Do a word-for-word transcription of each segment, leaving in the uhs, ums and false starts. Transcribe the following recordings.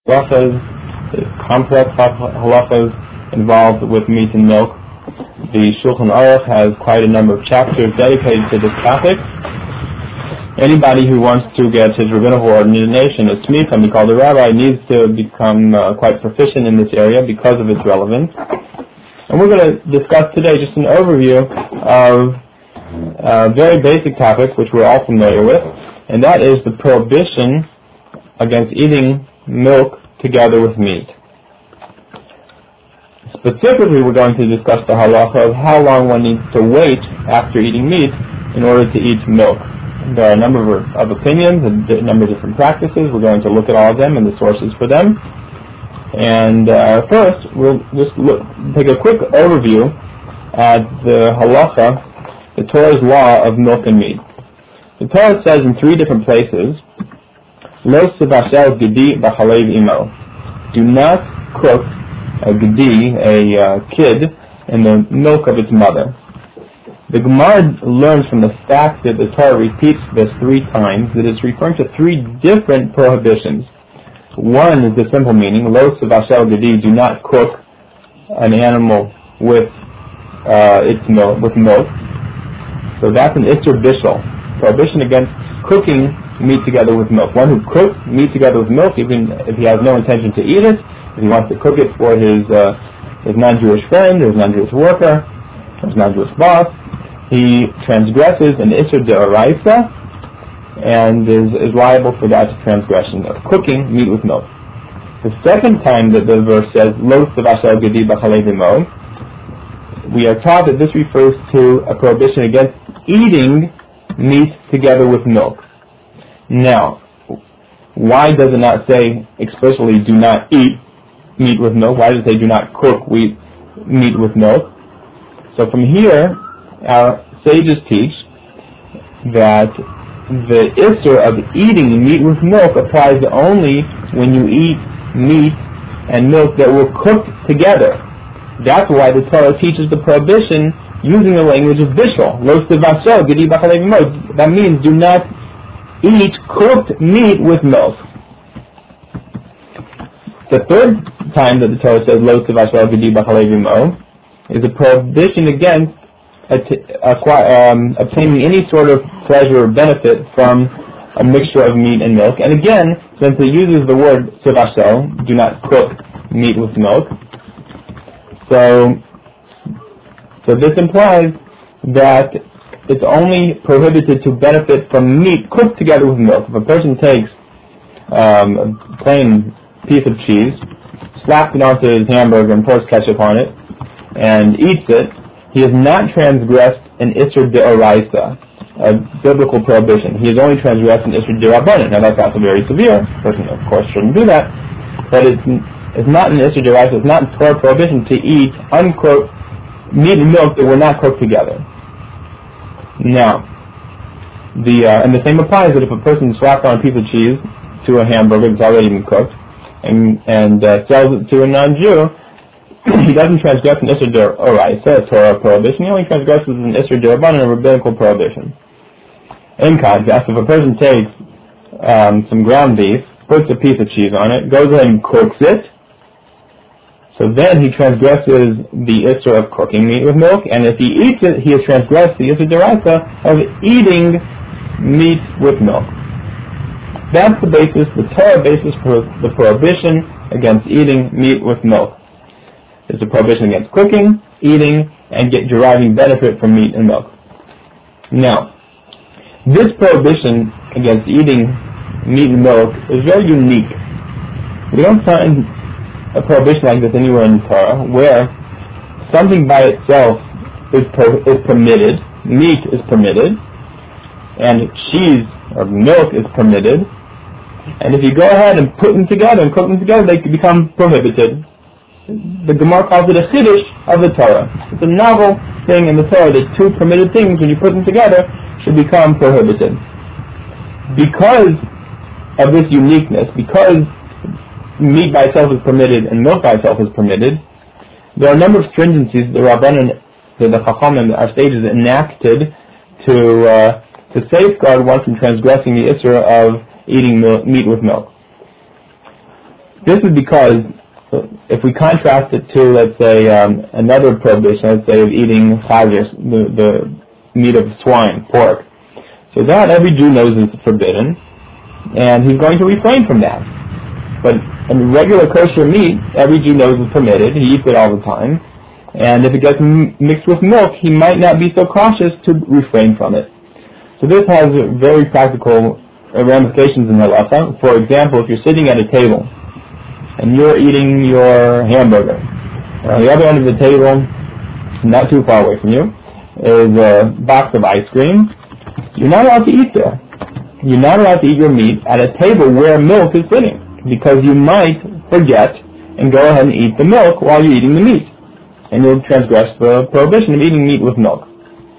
halachas, complex halachas involved with meat and milk. The Shulchan Aruch has quite a number of chapters dedicated to this topic. Anybody who wants to get his rabbinical ordination, a smicha, and be called a rabbi, needs to become uh, quite proficient in this area because of its relevance. And we're going to discuss today just an overview of a very basic topic which we're all familiar with, and that is the prohibition against eating milk together with meat. Specifically, we're going to discuss the halacha of how long one needs to wait after eating meat in order to eat milk. There are a number of, of opinions, a number of different practices. We're going to look at all of them and the sources for them. And uh, first, we'll just look, take a quick overview at the halacha, the Torah's law of milk and meat. The Torah says in three different places, Lo sevashel gedi b'chalev imo. Do not cook a gedi, a uh, kid, in the milk of its mother. The Gemara learns from the fact that the Torah repeats this three times that it's referring to three different prohibitions. One is the simple meaning, Lo sevashel gedi, do not cook an animal with uh, its milk, with milk. So that's an Isser Bishul, prohibition against cooking meat together with milk. One who cooks meat together with milk, even if he has no intention to eat it, if he wants to cook it for his uh, his non-Jewish friend, or his non-Jewish worker, or his non-Jewish boss, he transgresses an Isser D'Oraisa and is, is liable for that transgression of cooking meat with milk. The second time that the verse says, Lo sevashel gedi b'chalev imo, we are taught that this refers to a prohibition against eating meat together with milk. Now, why does it not say explicitly do not eat meat with milk? Why does it say do not cook wheat, meat with milk? So from here, our sages teach that the issur of eating meat with milk applies only when you eat meat and milk that were cooked together. That's why the Torah teaches the prohibition using the language of bishul. Lo sevashel gedi b'chalev imo. That means do not eat cooked meat with milk. The third time that the Torah says Lo sevashel gedi b'chalev imo is a prohibition against um, obtaining any sort of pleasure or benefit from a mixture of meat and milk. And again, since it uses the word sevashel, do not cook meat with milk, so so this implies that it's only prohibited to benefit from meat cooked together with milk. If a person takes um, a plain piece of cheese, slaps it onto his hamburger and pours ketchup on it, and eats it, he has not transgressed an Isser D'Oraisa, a biblical prohibition. He has only transgressed an Isser D'Rabbanan. Now that's also very severe. A person, of course, shouldn't do that. But it's, it's not an Isser D'Oraisa, it's not a Torah prohibition to eat uncooked meat and milk that were not cooked together. Now, the uh, and the same applies that if a person slaps on a piece of cheese to a hamburger that's already been cooked and, and uh, sells it to a non-Jew, he doesn't transgress an Isser D'Oraisa, a Torah prohibition. He only transgresses an Isser D'Rabbanan, a rabbinical prohibition. In contrast, if a person takes um, some ground beef, puts a piece of cheese on it, goes ahead and cooks it, so then he transgresses the Isser of cooking meat with milk, and if he eats it, he has transgressed the Isser D'Oraisa of eating meat with milk. That's the basis, the Torah basis for the prohibition against eating meat with milk. It's a prohibition against cooking, eating, and get deriving benefit from meat and milk. Now, this prohibition against eating meat and milk is very unique. We don't find a prohibition like this anywhere in the Torah, where something by itself is, pro- is permitted, meat is permitted, and cheese or milk is permitted, and if you go ahead and put them together and cook them together, they can become prohibited. The Gemara calls it a chiddush of the Torah. It's a novel thing in the Torah that two permitted things, when you put them together, should become prohibited. Because of this uniqueness, because meat by itself is permitted and milk by itself is permitted, there are a number of stringencies the Rabbanan, the, the Chachamim, our sages enacted to uh, to safeguard one from transgressing the Isser of eating milk, meat with milk. This is because if we contrast it to, let's say, um, another prohibition, let's say of eating chazer, the, the meat of swine, pork. So that every Jew knows is forbidden, and he's going to refrain from that. But in regular kosher meat, every Jew knows is permitted. He eats it all the time. And if it gets m- mixed with milk, he might not be so cautious to refrain from it. So this has very practical ramifications in halacha. For example, if you're sitting at a table and you're eating your hamburger, on the other end of the table, not too far away from you, is a box of ice cream. You're not allowed to eat there. You're not allowed to eat your meat at a table where milk is sitting, because you might forget and go ahead and eat the milk while you're eating the meat, and you'll transgress the prohibition of eating meat with milk.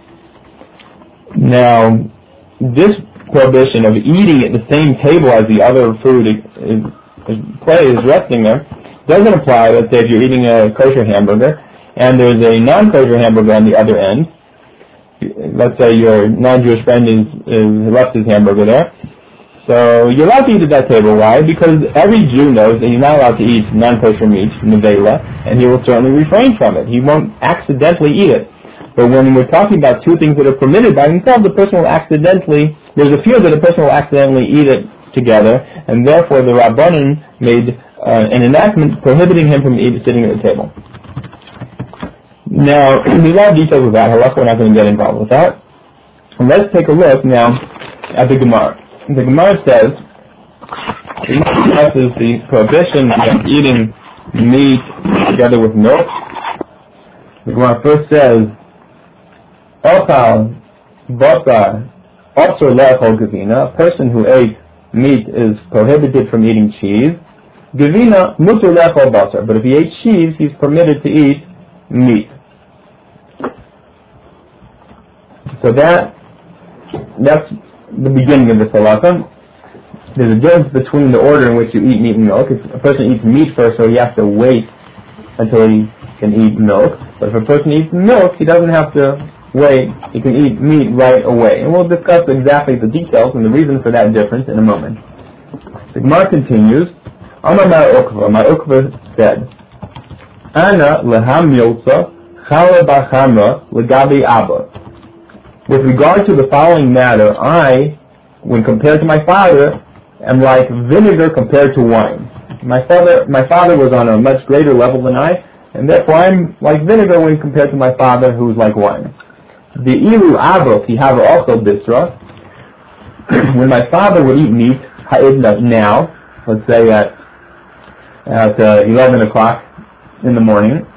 Now, this prohibition of eating at the same table as the other food is, is, is, play is resting there doesn't apply, let's say, if you're eating a kosher hamburger and there's a non-kosher hamburger on the other end. Let's say your non-Jewish friend is, is left his hamburger there. So you're allowed to eat at that table. Why? Because every Jew knows that he's not allowed to eat non-kosher meat, nevela, and he will certainly refrain from it. He won't accidentally eat it. But when we're talking about two things that are permitted by themselves, the person will accidentally, there's a fear that a person will accidentally eat it together, and therefore the Rabbanan made uh, an enactment prohibiting him from eat, sitting at the table. Now, there's a lot of details with that. Halacha, we're not going to get involved with that. And let's take a look now at the Gemara. The Gemara says, it discusses the prohibition of eating meat together with milk. The Gemara first says, Ochal basar asur le'achol gevina. A person who ate meat is prohibited from eating cheese. Gevina mutar le'achol basar. But if he ate cheese, he's permitted to eat meat. So that that's the beginning of this halacha. There's a difference between the order in which you eat meat and milk. If a person eats meat first, so he has to wait until he can eat milk. But if a person eats milk, he doesn't have to wait. He can eat meat right away. And we'll discuss exactly the details and the reason for that difference in a moment. The Gemara continues, Amar Mar Ukva, Mar Ukva said, Ana leham milsa chala bar chamra legabi abba. With regard to the following matter, I, when compared to my father, am like vinegar compared to wine. My father, my father was on a much greater level than I, and therefore I'm like vinegar when compared to my father, who's like wine. The ilu abba ki have also bisra. When my father would eat meat, now, let's say at at uh, eleven o'clock in the morning.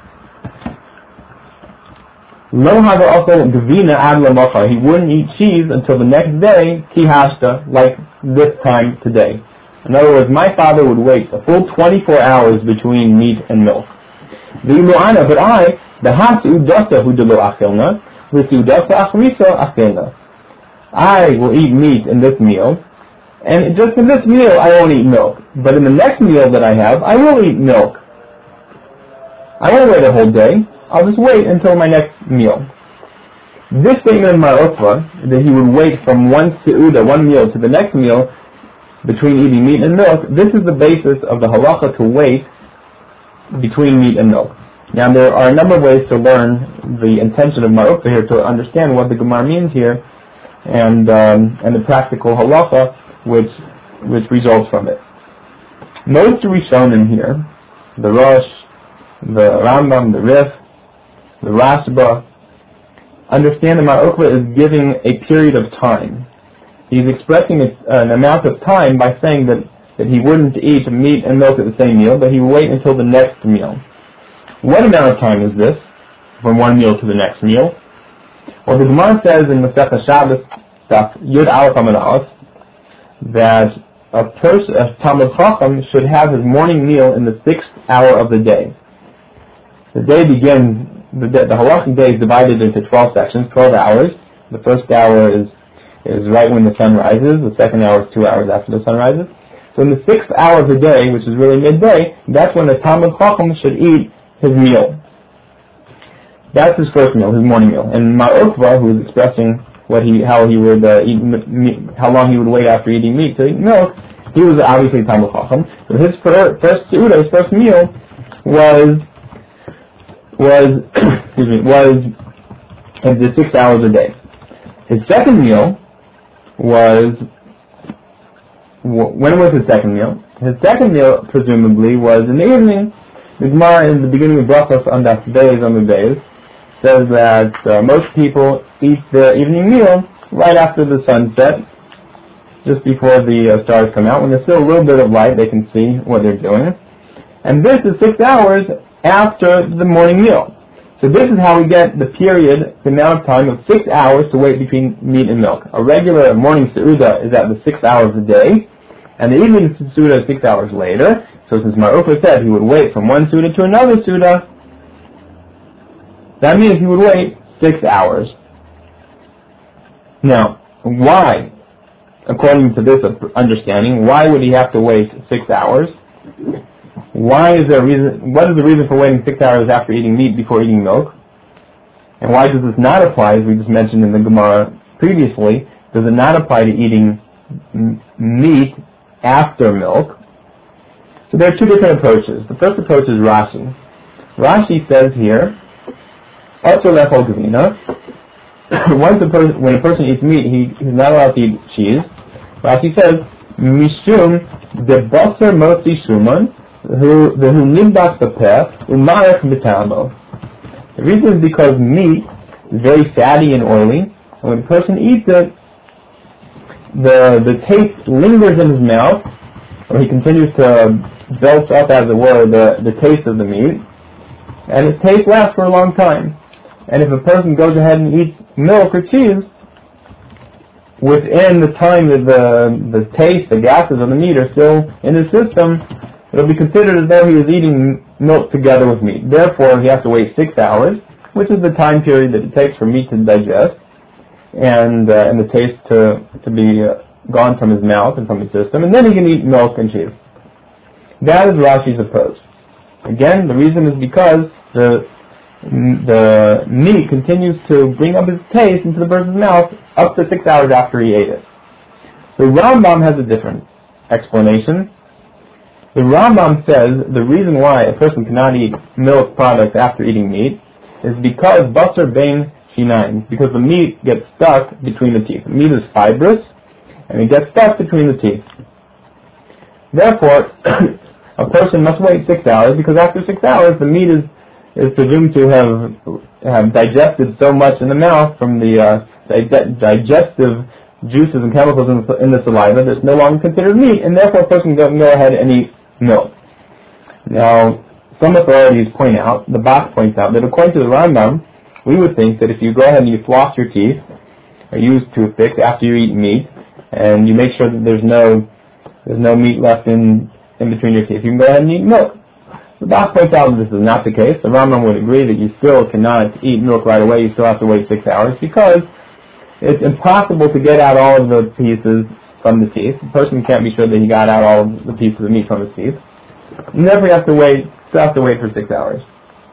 Lo hava also gevina ad lamacha. He wouldn't eat cheese until the next day, ki hashta, like this time today. In other words, my father would wait a full twenty-four hours between meat and milk. V'ilu'ana, but I, the has'udasa hu delo achilna, v'sudasa achrisa achilna. I will eat meat in this meal, and just in this meal I won't eat milk. But in the next meal that I have, I will eat milk. I won't wait a whole day. I'll just wait until my next meal. This statement in Mar Ukva, that he would wait from one seuda, one meal, to the next meal, between eating meat and milk, this is the basis of the halacha to wait between meat and milk. Now there are a number of ways to learn the intention of Mar Ukva here, to understand what the Gemara means here, and um, and the practical halacha which which results from it. Most Rishonim here, the Rosh, the Rambam, the Rif, the Rashba, understand that Mar Ukva is giving a period of time. He's expressing an amount of time by saying that, that he wouldn't eat meat and milk at the same meal, but he would wait until the next meal. What amount of time is this, from one meal to the next meal? Well, the Gemara says in Masechah Shabbos, stuff, Yud Aleph Amud Aleph, that a person, a Talmid Chacham, should have his morning meal in the sixth hour of the day. The day begins, the, the halachic day is divided into twelve sections, twelve hours. The first hour is is right when the sun rises. The second hour is two hours after the sun rises. So in the sixth hour of the day, which is really midday, that's when the Talmid Chacham should eat his meal. That's his first meal, his morning meal. And Mar Ukva, who is expressing what he, how he would uh, eat, meat, how long he would wait after eating meat to eat milk, he was obviously Talmid Chacham, so his first seudah, his first meal, was was excuse me was at the six hours a day. His second meal was when was his second meal? His second meal presumably was in the evening. The Gemara in the beginning of Brachos on Daf Beis on the Beis says that uh, most people eat their evening meal right after the sunset, just before the uh, stars come out. When there's still a little bit of light, they can see what they're doing. And this is six hours after the morning meal. So this is how we get the period, the amount of time of six hours to wait between meat and milk. A regular morning seudah is at the six hours a day, and the evening seudah is six hours later. So since Mar Ofer said he would wait from one seudah to another seudah, that means he would wait six hours. Now, why? According to this understanding, why would he have to wait six hours? Why is there a reason? What is the reason for waiting six hours after eating meat before eating milk? And why does this not apply, as we just mentioned in the Gemara previously, does it not apply to eating m- meat after milk? So there are two different approaches. The first approach is Rashi. Rashi says here, also lefol gavina. Once a person, when a person eats meat, he he's not allowed to eat cheese. Rashi says, mishum de basar motzi shuman who the who nibdas bepeh umarech mitamo. The reason is because meat is very fatty and oily, and when a person eats it, the the taste lingers in his mouth, or he continues to belch up, as it were, the, the taste of the meat, and its taste lasts for a long time. And if a person goes ahead and eats milk or cheese, within the time that the the taste, the gases of the meat are still in his system, it'll be considered as though he is eating milk together with meat. Therefore, he has to wait six hours, which is the time period that it takes for meat to digest and uh, and the taste to to be uh, gone from his mouth and from his system, and then he can eat milk and cheese. That is Rashi's approach. Again, the reason is because the the meat continues to bring up his taste into the person's mouth up to six hours after he ate it. The Rambam has a different explanation. The Rambam says the reason why a person cannot eat milk products after eating meat is because basar bein shinayim, because the meat gets stuck between the teeth. The meat is fibrous, and it gets stuck between the teeth. Therefore, a person must wait six hours, because after six hours the meat is is presumed to have have digested so much in the mouth from the uh, dig- digestive juices and chemicals in the, in the saliva that it's no longer considered meat, and therefore a person can go ahead and eat milk. Now, some authorities point out, the Bach points out, that according to the Rambam, we would think that if you go ahead and you floss your teeth, or use toothpicks after you eat meat, and you make sure that there's no there's no meat left in, in between your teeth, you can go ahead and eat milk. The Bach points out that this is not the case. The Rambam would agree that you still cannot eat milk right away. You still have to wait six hours because it's impossible to get out all of the pieces from the teeth. The person can't be sure that he got out all of the pieces of meat from his teeth. You never have to wait. Still have to wait for six hours.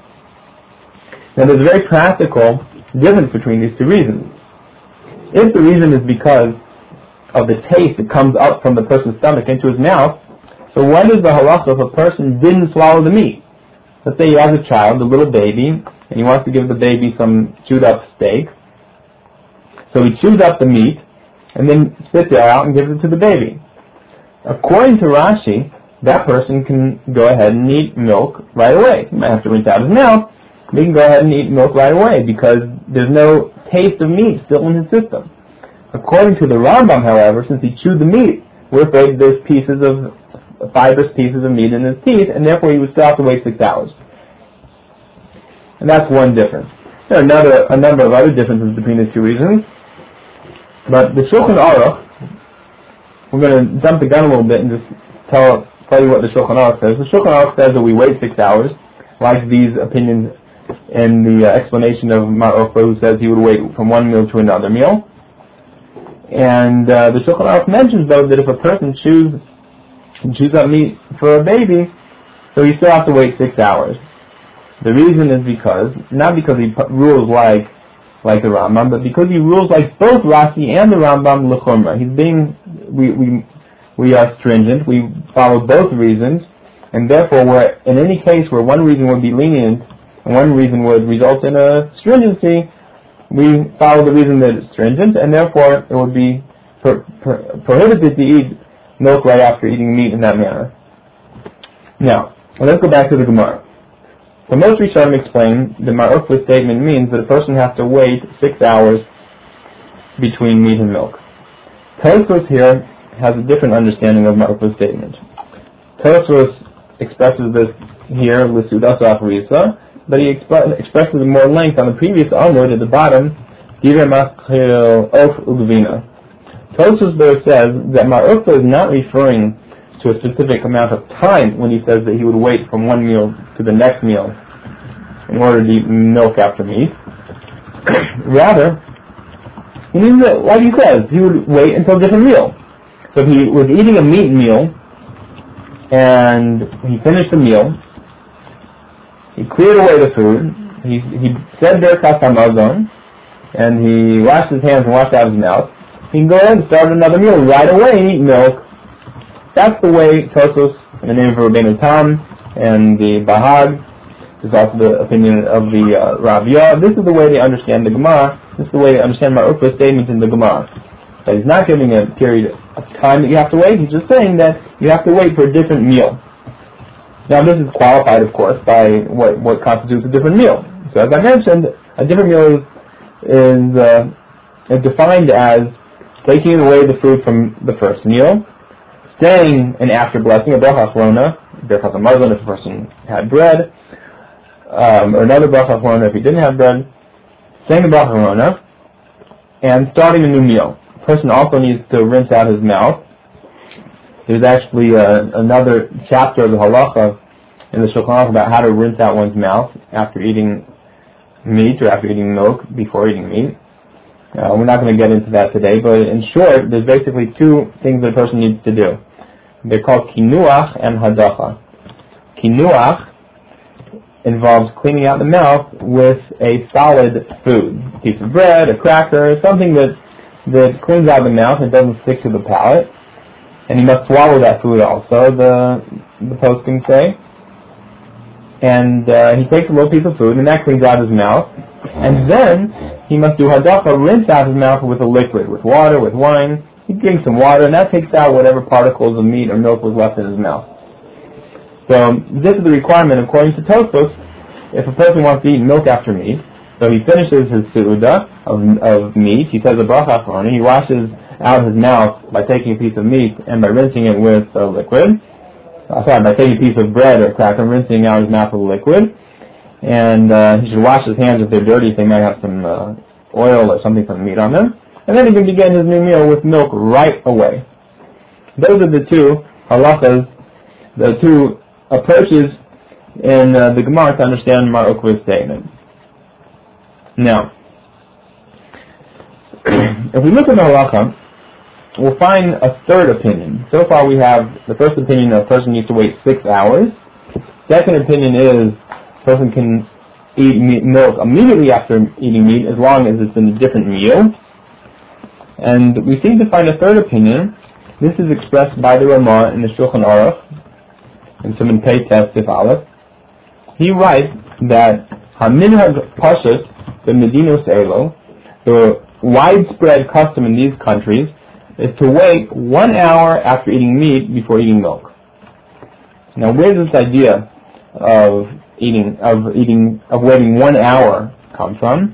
Now, there's a very practical difference between these two reasons. If the reason is because of the taste that comes up from the person's stomach into his mouth, so what is the halacha if a person didn't swallow the meat? Let's say he has a child, a little baby, and he wants to give the baby some chewed up steak. So he chews up the meat, and then spits it out and gives it to the baby. According to Rashi, that person can go ahead and eat milk right away. He might have to rinse out his mouth, but he can go ahead and eat milk right away because there's no taste of meat still in his system. According to the Rambam, however, since he chewed the meat, we're afraid there's pieces of fibrous pieces of meat in his teeth, and therefore he would still have to wait six hours. And that's one difference. There are another, a number of other differences between the two reasons, but the Shulchan Aruch, we're going to jump the gun a little bit and just tell, tell you what the Shulchan Aruch says. The Shulchan Aruch says that we wait six hours, like these opinions in the uh, explanation of Mar Ofer, who says he would wait from one meal to another meal. And uh, the Shulchan Aruch mentions, though, that if a person chews chews up meat for a baby, so you still have to wait six hours. The reason is because, not because he rules like like the Rambam, but because he rules like both Rashi and the Rambam l'chumra. He's being, we, we we are stringent. We follow both reasons, and therefore, where in any case where one reason would be lenient and one reason would result in a stringency, we follow the reason that is stringent, and therefore it would be pro- pro- prohibited to eat milk right after eating meat in that manner. Now, let's go back to the Gemara. So most Rishonim explain the Mar Ukva statement means that a person has to wait six hours between meat and milk. Tosfos here has a different understanding of Mar Ukva's statement. Tosfos expresses this here, L'Sudas Achrisa, but he exp- expresses it more length on the previous Amud at the bottom, Divrei Maschil Of Ugvina. Tosfos there says that Mar Ukva is not referring to a specific amount of time when he says that he would wait from one meal to the next meal in order to eat milk after meat. Rather, he means that, like he says, he would wait until a different meal. So if he was eating a meat meal and he finished the meal, he cleared away the food, he he said Birkas Hamazon, and he washed his hands and washed out his mouth, he can go ahead and start another meal right away and eat milk. That's the way Tosfos, in the name of Rabbeinu Tam, and the Bahag, this is also the opinion of the uh, Rav Yah. This is the way they understand the Gemara. This is the way they understand Mar Ukva's statement in the Gemara. That he's not giving a period of time that you have to wait. He's just saying that you have to wait for a different meal. Now this is qualified, of course, by what, what constitutes a different meal. So as I mentioned, a different meal is, is, uh, is defined as taking away the food from the first meal, saying an after blessing, a bracha achrona, Birkas Hamazon if a person had bread, um, or another bracha achrona if he didn't have bread, saying the bracha achrona, and starting a new meal. The person also needs to rinse out his mouth. There's actually uh, another chapter of the halacha in the Shulchan Aruch about how to rinse out one's mouth after eating meat or after eating milk before eating meat. Uh, we're not going to get into that today, but in short, there's basically two things that a person needs to do. They're called kinuach and hadacha. Kinuach involves cleaning out the mouth with a solid food, a piece of bread, a cracker, something that that cleans out the mouth and doesn't stick to the palate. And he must swallow that food also, the the post can say. And uh, he takes a little piece of food, and that cleans out his mouth. And then he must do hadacha, rinse out his mouth with a liquid, with water, with wine. He drinks some water, and that takes out whatever particles of meat or milk was left in his mouth. So this is the requirement according to Tosfos. If a person wants to eat milk after meat, so he finishes his seudah of, of meat, he says a bracha achrona, he washes out his mouth by taking a piece of meat and by rinsing it with a liquid. Uh, sorry, by taking a piece of bread or cracker and rinsing out his mouth with a liquid. And uh, he should wash his hands if they're dirty, if they might have some uh, oil or something from the meat on them. And then he can begin his new meal with milk right away. Those are the two halachas, the two approaches in uh, the Gemara to understand Mar Ukva's statement. Now, if we look at the halacha, we'll find a third opinion. So far we have the first opinion, a person needs to wait six hours. Second opinion is a person can eat meat, milk immediately after eating meat as long as it's in a different meal. And we seem to find a third opinion. This is expressed by the Ramah in the Shulchan Aruch, in Siman Pei Tes Sif Aleph. He writes that Haminhag Pashut the Medinos Elo, the widespread custom in these countries, is to wait one hour after eating meat before eating milk. Now, where does this idea of eating of eating of waiting one hour come from?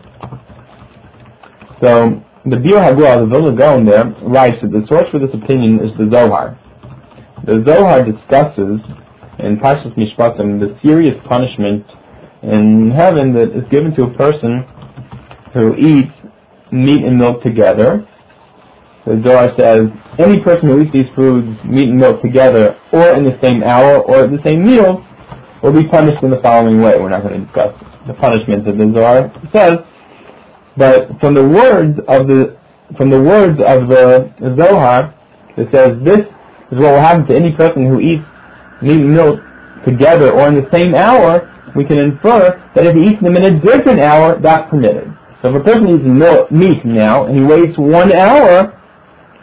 So, the Biur Hagul, the Vilna Gaon there, writes that the source for this opinion is the Zohar. The Zohar discusses in Parshas Mishpatim the serious punishment in heaven that is given to a person who eats meat and milk together. The Zohar says, any person who eats these foods, meat and milk together, or in the same hour, or at the same meal, will be punished in the following way. We're not going to discuss the punishment that the Zohar says, but from the words of the from the words of the Zohar, it says this is what will happen to any person who eats meat and milk together or in the same hour. We can infer that if he eats them in a different hour, that's permitted. So if a person eats milk, meat now and he waits one hour,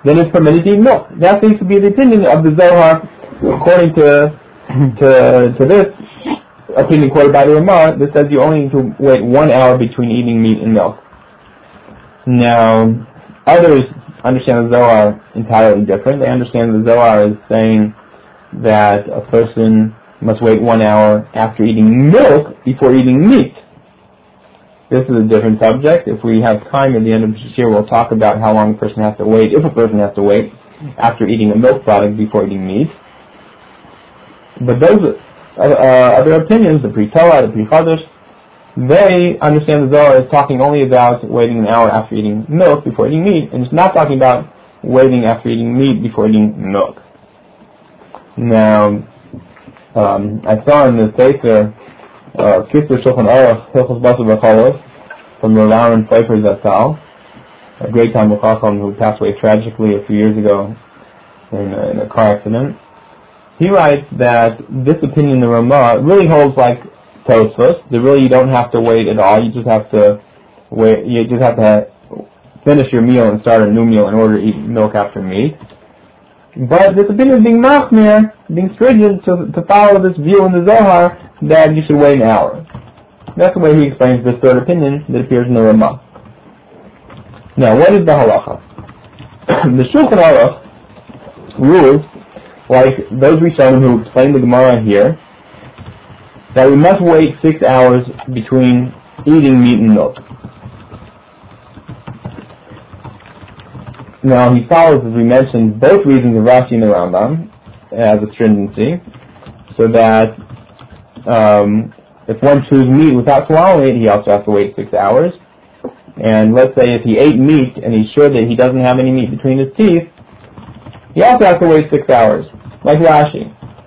then it's permitted to eat milk. That seems to be the opinion of the Zohar, according to to to this opinion quoted by the Ramah, that says you only need to wait one hour between eating meat and milk. Now, others understand the Zohar entirely different. They understand the Zohar is saying that a person must wait one hour after eating milk before eating meat. This is a different subject. If we have time at the end of this year, we'll talk about how long a person has to wait, if a person has to wait, after eating a milk product before eating meat. But those uh, uh, other opinions, the Pri-Torah, the Pri-Chodesh, they understand the Zohar is talking only about waiting an hour after eating milk before eating meat, and it's not talking about waiting after eating meat before eating milk. Now, um, I saw in the Sefer, uh, Kisur Shulchan Aruch, Hilchos Basar B'Cholos, from Rav Aaron Pfeiffer Zatzal, a great Talmid Chacham who passed away tragically a few years ago in a, in a car accident. He writes that this opinion, the Ramah, really holds like Tosfos. That really you don't have to wait at all. You just have to wait. You just have to finish your meal and start a new meal in order to eat milk after meat. But this opinion is being machmir, being stringent to, to follow this view in the Zohar that you should wait an hour. That's the way he explains this third opinion that appears in the Ramah. Now, what is the halacha? The Shulchan Aruch rules, like those Rishonim who explain the Gemara here, that we must wait six hours between eating meat and milk. Now, he follows, as we mentioned, both reasons of Rashi and the Rambam as a stringency, so that um, if one chews meat without swallowing it, he also has to wait six hours. And let's say if he ate meat and he's sure that he doesn't have any meat between his teeth, he also has to wait six hours, like Rashi.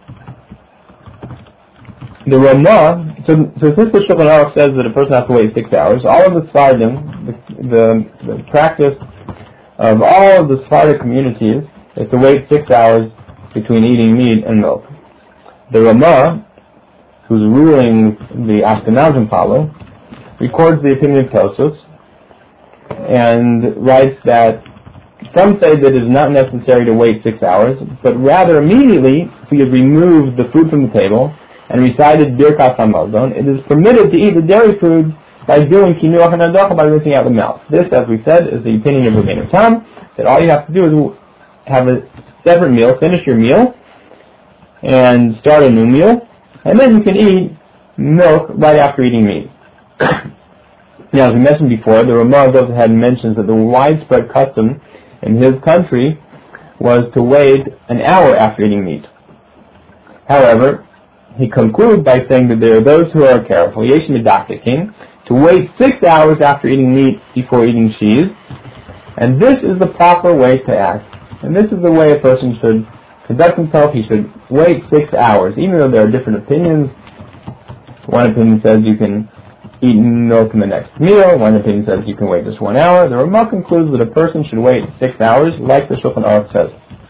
The Ramah, so, so since the Shulchan Aruch says that a person has to wait six hours, all of the Sfardim, the, the, the practice of all of the Sephardic communities is to wait six hours between eating meat and milk. The Ramah, whose rulings the Ashkenazim follow, records the opinion of Tosfos and writes that some say that it is not necessary to wait six hours, but rather immediately, if we have removed the food from the table and recited Birkas HaMazon, it is permitted to eat the dairy food by doing kinuach and adacha, by rinsing out the mouth. This, as we said, is the opinion of Rabbeinu Tam, that all you have to do is have a separate meal, finish your meal, and start a new meal, and then you can eat milk right after eating meat. Now, as we mentioned before, the Ramah goes ahead and mentions that the widespread custom in his country was to wait an hour after eating meat. However, he concludes by saying that there are those who are careful, Yesh Medaktikin, to wait six hours after eating meat before eating cheese, and this is the proper way to act. And this is the way a person should conduct himself. He should wait six hours, even though there are different opinions. One opinion says you can eat milk in the next meal. One opinion says you can wait just one hour. The Ramah concludes that a person should wait six hours, like the Shulchan Aruch says.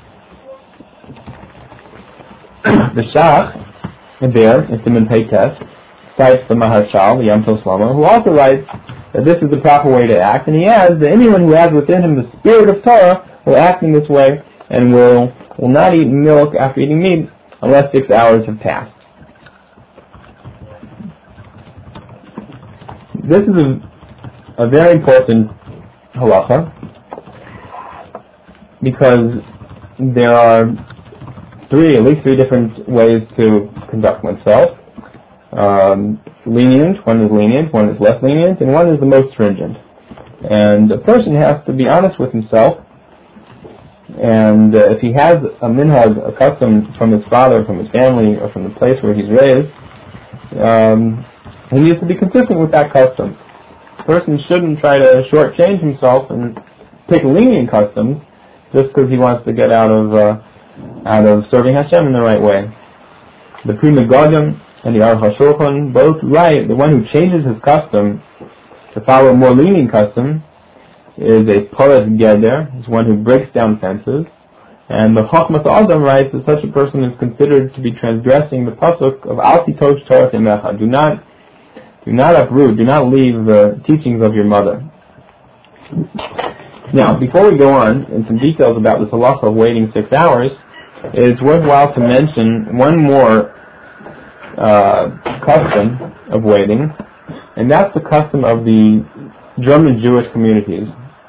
The Shach, there, in Siman Pei Tes, cites the Maharshal, the Yom Tov Shlomo, who also writes that this is the proper way to act, and he adds that anyone who has within him the spirit of Torah will act in this way and will will not eat milk after eating meat unless six hours have passed. This is a, a very important halacha because there are three, at least three different ways to conduct oneself. Um, lenient, one is lenient, one is less lenient, and one is the most stringent. And a person has to be honest with himself, and uh, if he has a minhag, a custom from his father, from his family, or from the place where he's raised, um, he needs to be consistent with that custom. A person shouldn't try to shortchange himself and pick lenient customs just because he wants to get out of uh, out of serving Hashem in the right way. The Pri Megadim and the Aruch HaShulchan both write the one who changes his custom to follow a more lenient custom is a Poret Geder, is one who breaks down fences. And the Chochmas Adam writes that such a person is considered to be transgressing the pasuk of Al Titosh Torah Emecha. Do not, do not uproot, do not leave the teachings of your mother. Now, before we go on, in some details about this halacha of waiting six hours, it's worthwhile to mention one more uh, custom of waiting, and that's the custom of the German Jewish communities.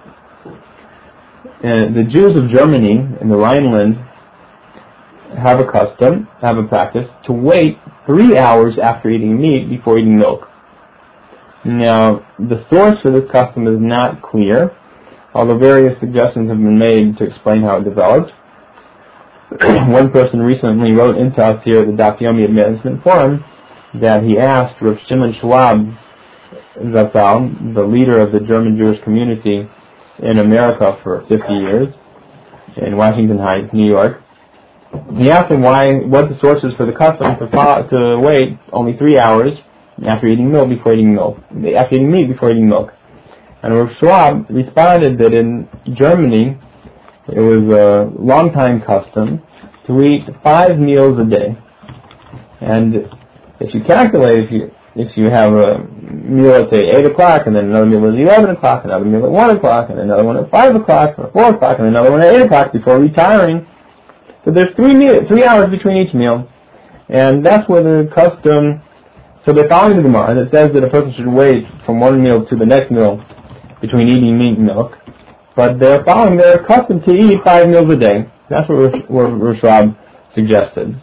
Uh, the Jews of Germany in the Rhineland have a custom, have a practice, to wait three hours after eating meat before eating milk. Now, the source for this custom is not clear, although various suggestions have been made to explain how it developed. One person recently wrote into us here at the Daf Yomi Advancement Forum that he asked Rav Shimon Schwab Zatzal, the leader of the German Jewish community in America for fifty years, in Washington Heights, New York. He asked him why, what the source is for the custom to, follow, to wait only three hours after eating milk before eating milk, after eating meat before eating milk. And Rav Schwab responded that in Germany it was a long-time custom to eat five meals a day. And if you calculate, if you if you have a meal at, say, eight o'clock, and then another meal at eleven o'clock, another meal at one o'clock, and another one at five o'clock, or four o'clock, and another one at eight o'clock before retiring, so there's three meal, three hours between each meal. And that's where the custom, so they're following the Gemara that says that a person should wait from one meal to the next meal between eating meat and milk, but they're following their custom to eat five meals a day. That's what Rav Schwab suggested.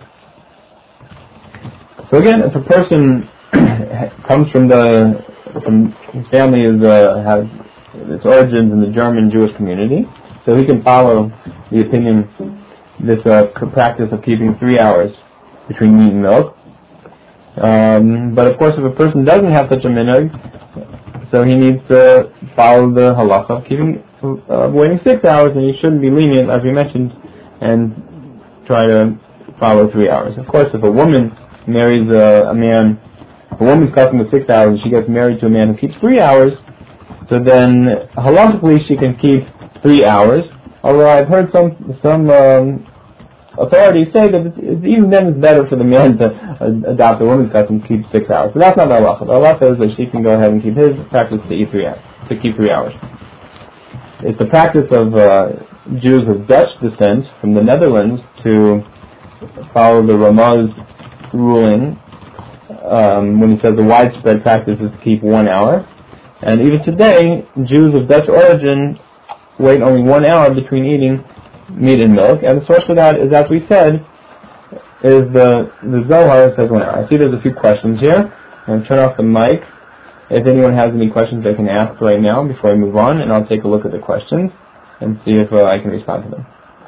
So again, if a person comes from the, from his family is uh, has its origins in the German Jewish community, so he can follow the opinion, this uh, practice of keeping three hours between meat and milk. Um, but of course, if a person doesn't have such a minhag, so he needs to follow the halacha of keeping, uh, waiting six hours, and he shouldn't be lenient, as we mentioned, and try to follow three hours. Of course, if a woman marries a, a man, if a woman's custom is six hours, and she gets married to a man who keeps three hours, so then halachically she can keep three hours. Although I've heard some some um, authorities say that it's, it's, even then it's better for the man to uh, adopt a woman's custom to keep six hours. But that's not the halacha. The halacha is that she can go ahead and keep his practice to eat three hours, to keep three hours. It's the practice of uh, Jews of Dutch descent from the Netherlands to follow the Ramah's ruling um, when he says the widespread practice is to keep one hour. And even today, Jews of Dutch origin wait only one hour between eating meat and milk. And the source for that is, as we said, is the, the Zohar says one hour. I see there's a few questions here. I'm going to turn off the mic. If anyone has any questions they can ask right now before I move on, and I'll take a look at the questions and see if uh, I can respond to them.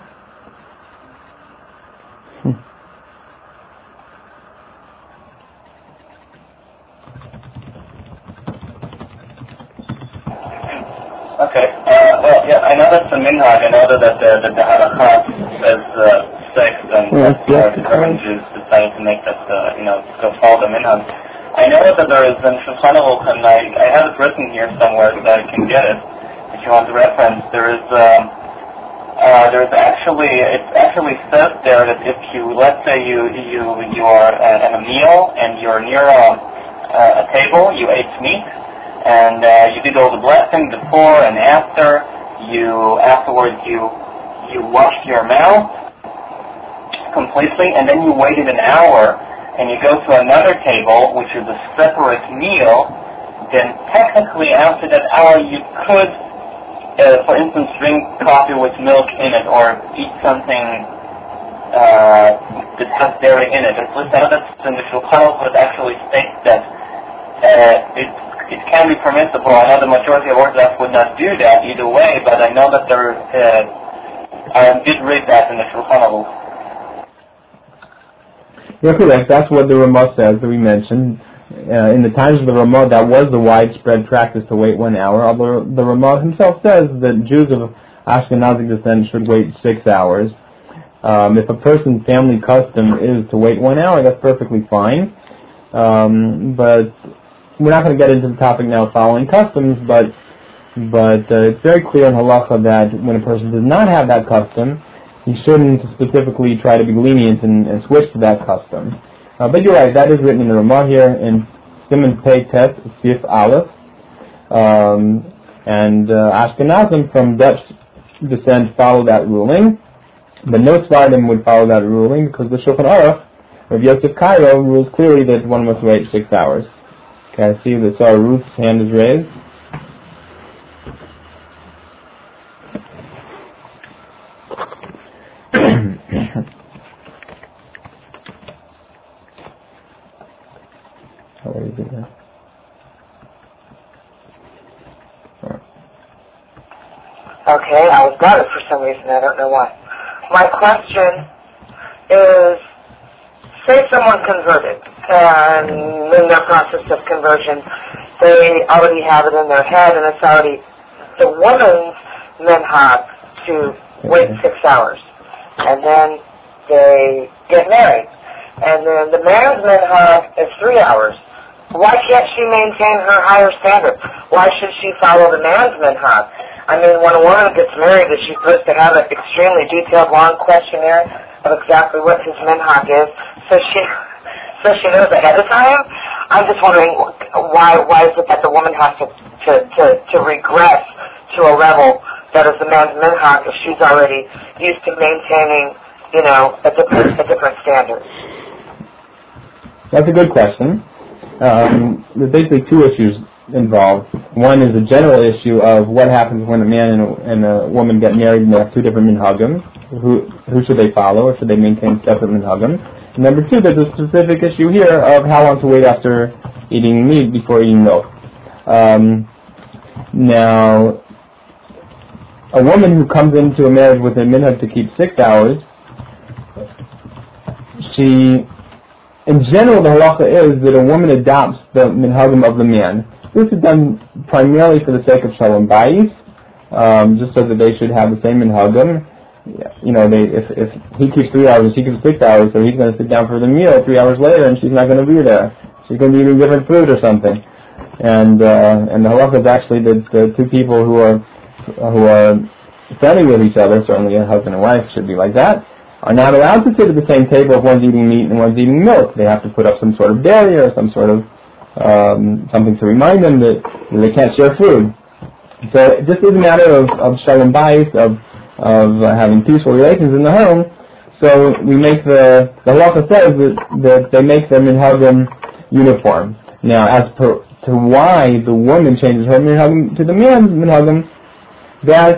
Hmm. Okay. Uh, well, yeah, I know that's the minhag. I know that the, that the halakha says uh, six, and yes, yes, the German Jews decided to make that, uh, you know, to follow the minhag. I know that there is in Shulchan Aruch, and I, I have it written here somewhere so that I can get it if you want the reference. There is, um, uh, there's actually, it actually says there that if you, let's say you you you are at a meal and you're near a, a table, you ate meat, and uh, you did all the blessing before and after. You afterwards you you washed your mouth completely, and then you waited an hour, and you go to another table, which is a separate meal. Then technically, after that hour, you could, uh, for instance, drink coffee with milk in it, or eat something uh, that has dairy in it. At least I know that's in the Shulchan Aruch, but actually states that uh, it. It can be permissible. I know the majority of Orthodox would not do that either way, but I know that there, uh, I did read that in the Shulchan Aruch. You're correct. That's what the Ramah says that we mentioned. Uh, in the times of the Ramah, that was the widespread practice to wait one hour, although the Ramah himself says that Jews of Ashkenazic descent should wait six hours. Um, if a person's family custom is to wait one hour, that's perfectly fine. Um, but we're not going to get into the topic now following customs, but but uh, it's very clear in halacha that when a person does not have that custom, he shouldn't specifically try to be lenient and, and switch to that custom. Uh, but you're right, that is written in the Ramah here in Siman Pei Tet Sif Aleph. Um, And uh, Ashkenazim from Dutch descent follow that ruling, but no Sephardim would follow that ruling because the Shulchan Aruch of Yosef Karo rules clearly that one must wait six hours. Okay, I see that Sarah Ruth's hand is raised. What is it now? Okay, I was got it for some reason, I don't know why. My question is, say someone converted, and in their process of conversion, they already have it in their head, and it's already the woman's minhag to wait six hours, and then they get married, and then the man's minhag is three hours. Why can't she maintain her higher standard? Why should she follow the man's minhag? I mean, when a woman gets married, is she supposed to have an extremely detailed, long questionnaire of exactly what his minhag is, so she, so she knows ahead of time? I'm just wondering why, why is it that the woman has to, to, to, to regress to a level that is the man's minhag if she's already used to maintaining, you know, a different, a different standard? That's a good question. Um, there's basically two issues involved. One is a general issue of what happens when a man and a, and a woman get married and they have two different minhagim. Who, who should they follow, or should they maintain separate minhagim? And number two, there's a specific issue here of how long to wait after eating meat before eating milk. Um, now, a woman who comes into a marriage with a minhag to keep six hours, she... In general, the halacha is that a woman adopts the minhagim of the man. This is done primarily for the sake of shalom bayis, um, just so that they should have the same minhagim. You know, they, if, if he keeps three hours, she keeps six hours, so he's going to sit down for the meal three hours later, and she's not going to be there. She's going to be eating different food or something. And uh, and the halacha is actually that the two people who are who are friendly with each other, certainly a husband and wife should be like that, are not allowed to sit at the same table if one's eating meat and one's eating milk. They have to put up some sort of barrier, some sort of um, something to remind them that they can't share food. So this is a matter of, of shalom bayis, of of uh, having peaceful relations in the home. So we make the the halacha says that, that they make their minhagim uniform. Now, as per to why the woman changes her minhagim to the man's minhagim, that's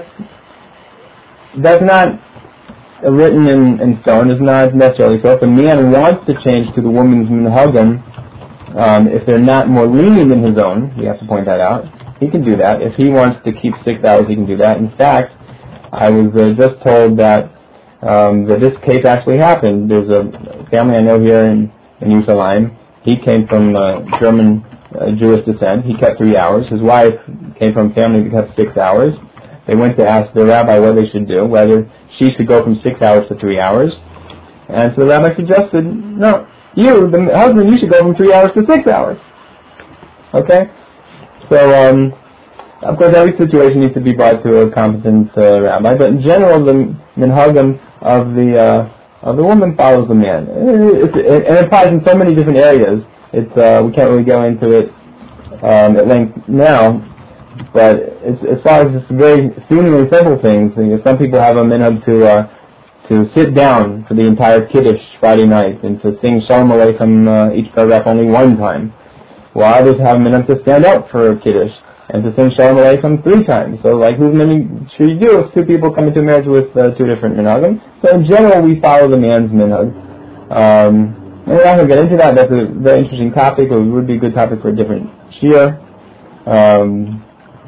that's not written in, in stone, is not necessarily so. If a man wants to change to the woman's minhagim, um, if they're not more lenient than his own, we have to point that out, he can do that. If he wants to keep six hours, he can do that. In fact, I was uh, just told that um, that this case actually happened. There's a family I know here in, in Yerushalayim. He came from uh, German uh, Jewish descent. He kept three hours. His wife came from a family that kept six hours. They went to ask the rabbi what they should do, whether she should go from six hours to three hours. And so the rabbi suggested, no, you, the husband, you should go from three hours to six hours. Okay? So, um, of course, every situation needs to be brought to a competent uh, rabbi, but in general, the minhagim of the uh, of the woman follows the man. It, it, it applies in so many different areas. It's uh, we can't really go into it um, at length now. But it's, as far as just very seemingly simple things, you know, some people have a minhag to uh, to sit down for the entire Kiddush Friday night and to sing Shalom Aleichem uh, each paragraph only one time, while others have a minhag to stand up for Kiddush and to sing Shalom Aleichem three times. So, like, whose minhag should you do if two people come into marriage with uh, two different minhagim? So, in general, we follow the man's minhag. Um, and we're not going to get into that. That's a very interesting topic. It would be a good topic for a different shiur. Um,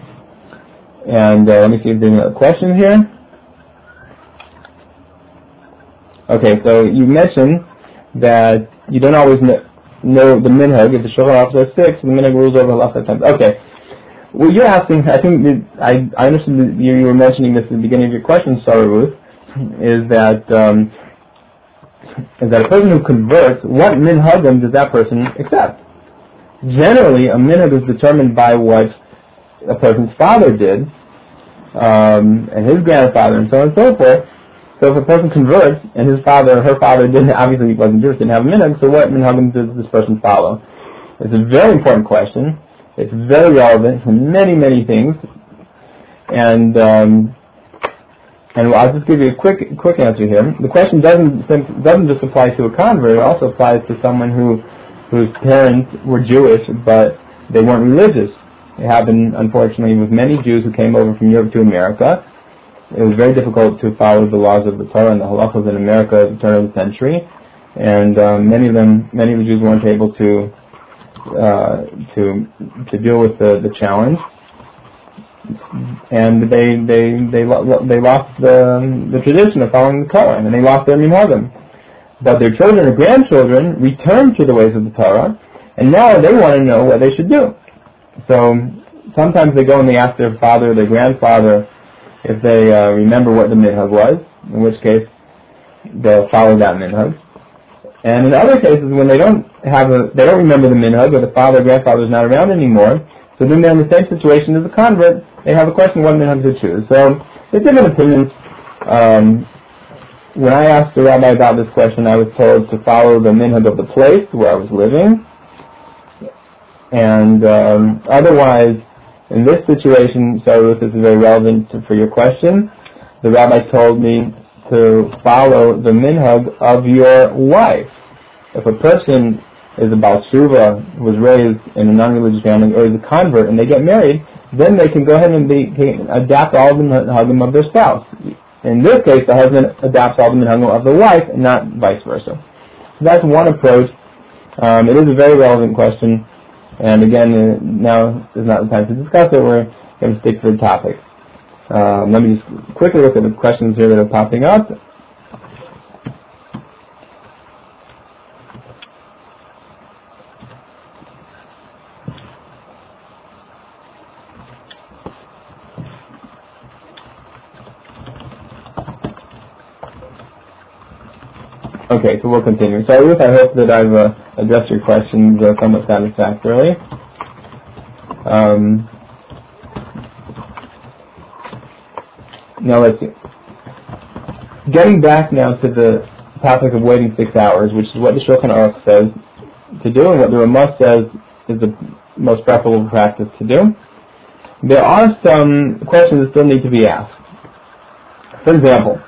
And uh, let me see if there's any questions here. Okay, so you mentioned that you don't always know, know the minhag. If the Shulchan Aruch says six, the minhag rules over halacha ten. Okay. Well, you're asking, I think that I, I understood that you, you were mentioning this at the beginning of your question, Sarah Ruth, is that um, is that a person who converts, what minhagim does that person accept? Generally, a minhag is determined by what a person's father did, um, and his grandfather, and so on and so forth. So if a person converts, and his father, her father didn't, obviously he wasn't Jewish, didn't have a minhag, so what minhagim does this person follow? It's a very important question. It's very relevant for many, many things. And um, and I'll just give you a quick quick answer here. The question doesn't doesn't just apply to a convert; it also applies to someone who whose parents were Jewish but they weren't religious. It happened, unfortunately, with many Jews who came over from Europe to America. It was very difficult to follow the laws of the Torah and the halachos in America at the turn of the century, and um, many of them, many of the Jews weren't able to uh, to to deal with the, the challenge, and they they they they lost the the tradition of following the Torah, and they lost their minhagim. But their children or grandchildren returned to the ways of the Torah, and now they want to know what they should do. So sometimes they go and they ask their father or their grandfather if they uh, remember what the minhag was, in which case they'll follow that minhag. And in other cases, when they don't have a, they don't remember the minhag, or the father or grandfather is not around anymore, so then they're in the same situation as a convert. They have a question what minhag to choose. So there's different opinions. Um, when I asked the rabbi about this question, I was told to follow the minhag of the place where I was living. And um, otherwise, in this situation, so this is very relevant to, for your question, the rabbi told me to follow the minhag of your wife. If a person is a Baal Tshuva, was raised in a non-religious family, or is a convert, and they get married, then they can go ahead and be, can adapt all the minhagim of their spouse. In this case, the husband adapts all the minhagim of the wife, and not vice versa. So that's one approach. Um, it is a very relevant question. And again, uh, now is not the time to discuss it. We're going to stick to the topic. Um, let me just quickly look at the questions here that are popping up. Okay, so we'll continue. So Ruth, I hope that I've uh, addressed your questions uh, somewhat satisfactorily. Um, now let's see. Getting back now to the topic of waiting six hours, which is what the Shulchan Aruch says to do, and what the Ramah says is the most preferable practice to do. There are some questions that still need to be asked. For example,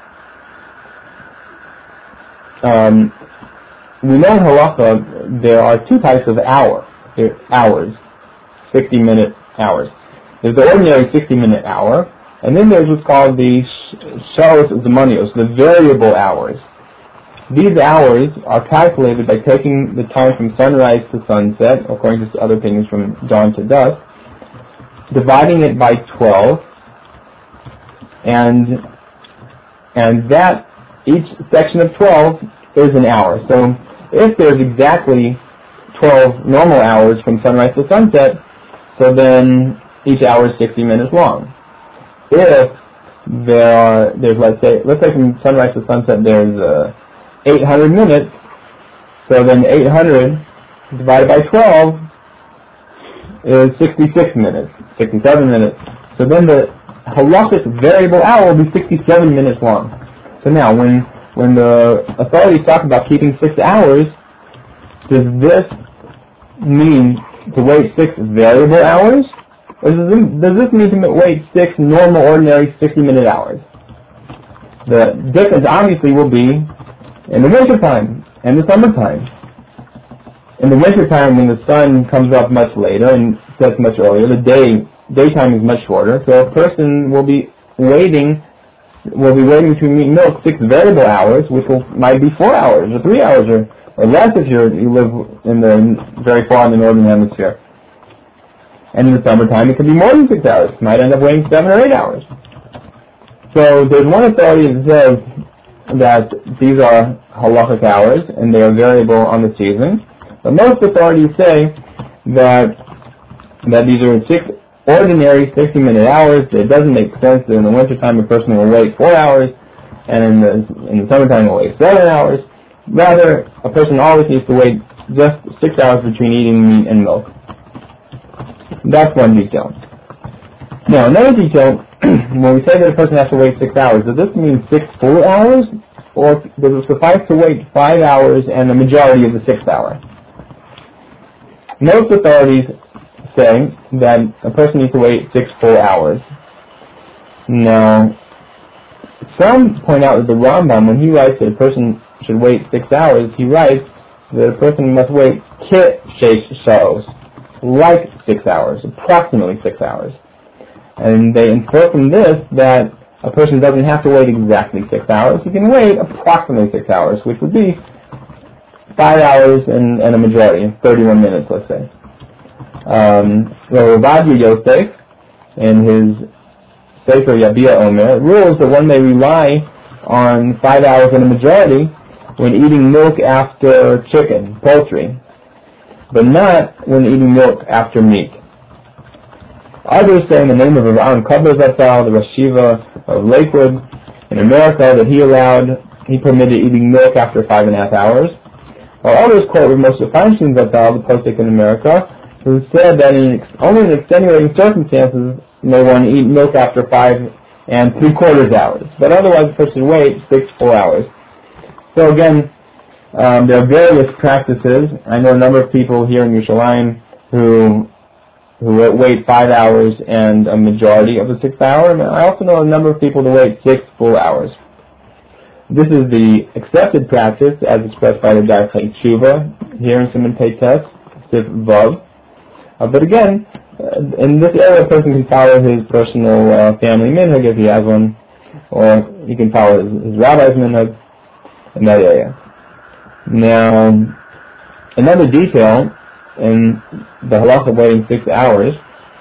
Um, we know in halacha there are two types of hour, hours, sixty-minute hours. There's the ordinary sixty-minute hour, and then there's what's called the sha'os zamanios, the variable hours. These hours are calculated by taking the time from sunrise to sunset, according to other opinions from dawn to dusk, dividing it by twelve, and and that each section of twelve is an hour. So if there's exactly twelve normal hours from sunrise to sunset, so then each hour is sixty minutes long. If there are, there's let's say, let's say from sunrise to sunset there's uh, eight hundred minutes, so then eight hundred divided by twelve is sixty-six minutes, sixty-seven minutes. So then the halachic variable hour will be sixty-seven minutes long. So now, when when the authorities talk about keeping six hours, does this mean to wait six variable hours? Or does this, does this mean to wait six normal, ordinary sixty-minute hours? The difference, obviously, will be in the wintertime and the summertime. In the wintertime, when the sun comes up much later and sets much earlier, the day daytime is much shorter, so a person will be waiting We'll be waiting to meet milk six variable hours, which will, might be four hours or three hours or, or less if you're, you live in the very far in the northern hemisphere. And in the summertime, it could be more than six hours. You might end up waiting seven or eight hours. So there's one authority that says that these are halachic hours and they are variable on the season. But most authorities say that that these are six ordinary sixty-minute hours. It doesn't make sense that in the wintertime a person will wait four hours, and in the in the summertime will wait seven hours. Rather, a person always needs to wait just six hours between eating meat and milk. That's one detail. Now, another detail, when we say that a person has to wait six hours, does this mean six full hours, or does it suffice to wait five hours and the majority of the sixth hour? Most authorities say that a person needs to wait six full hours. Now, some point out that the Rambam, when he writes that a person should wait six hours, he writes that a person must wait ke sheish sha'os, like six hours, approximately six hours. And they infer from this that a person doesn't have to wait exactly six hours. He can wait approximately six hours, which would be five hours and, and a majority, thirty-one minutes, let's say. Um, Ravadia Yosef, in his Sefer Yabia Omer, rules that one may rely on five hours and a majority when eating milk after chicken, poultry, but not when eating milk after meat. Others say in the name of Aaron Kobler Zatzal, the Rosh Yeshiva of Lakewood in America, that he allowed, he permitted eating milk after five and a half hours. While others quote Rav Moshe Feinstein Zatzal, the posek in America, who said that in ex- only in extenuating circumstances may one eat milk after five and three quarters hours, but otherwise a person should wait six full hours. So again, um, there are various practices. I know a number of people here in Yerushalayim who who wait five hours and a majority of the sixth hour. I also know a number of people who wait six full hours. This is the accepted practice as expressed by the Darchei Tshuva here in Siman Pei Tes, Sif Vav. Uh, but again, uh, in this area, a person can follow his personal uh, family minhag if he has one, or he can follow his, his rabbi's minhag in that area. Now, another detail in the halacha of waiting six hours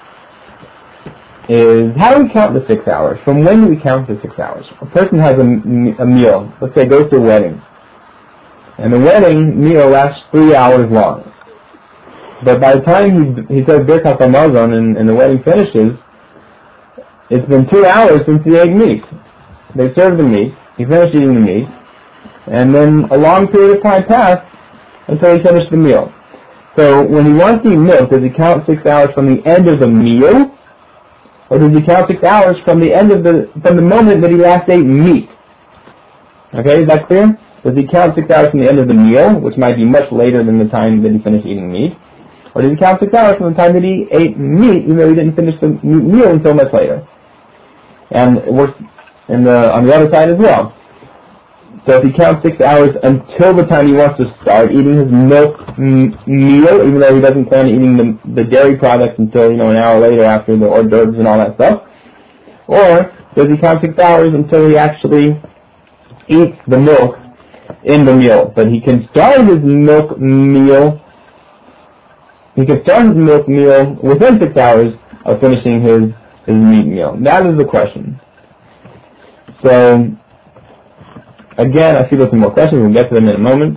is how do we count the six hours? From when do we count the six hours? A person has a, a meal, let's say goes to a wedding, and the wedding meal lasts three hours long. But by the time he, he says Birkat HaMazon and, and the wedding finishes, it's been two hours since he ate meat. They served the meat, he finished eating the meat, and then a long period of time passed until he finished the meal. So when he wants to eat milk, does he count six hours from the end of the meal, or does he count six hours from the end of the from the moment that he last ate meat? Okay, is that clear? Does he count six hours from the end of the meal, which might be much later than the time that he finished eating meat? Or did he count six hours from the time that he ate meat, even though he didn't finish the meal until much later? And it works in the, on the other side as well. So if he counts six hours until the time he wants to start eating his milk m- meal, even though he doesn't plan on eating the, the dairy products until, you know, an hour later after the hors d'oeuvres and all that stuff, or does he count six hours until he actually eats the milk in the meal? But he can start his milk meal He can start his milk meal within six hours of finishing his, his meat meal. That is the question. So, again, I see there's some more questions. We'll get to them in a moment.